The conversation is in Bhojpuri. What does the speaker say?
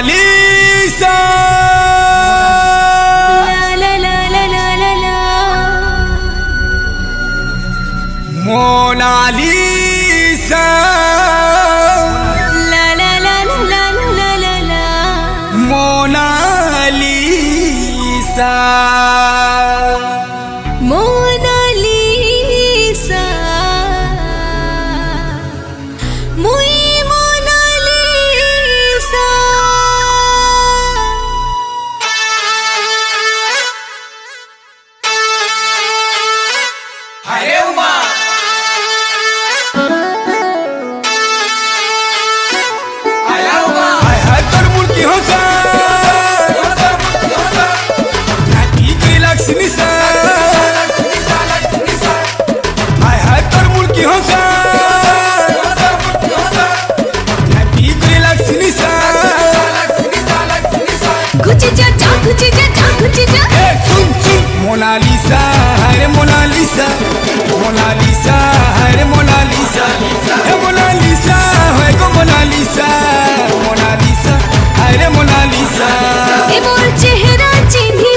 मोनालिसा ला ला ला ला ला ला मोनालिसा ला ला ला ला ला ला ला मोनालिसा मोनालिसा muy मोनालिसा अरे उमा आया उमा आया तर मुलकी होसा नाती की लक्ष्मी सा आया तर मुलकी होसा नाती की लक्ष्मी सा घुच जा घुच जा घुच जा सुन सुन मोनालिसा अरे मोनालिसा मोनालिसा अरे मोनालिसा हे मोनालिसा है को मोनालिसा मोनालिसा अरे मोनालिसा ए मोर चेहरा चिन्ही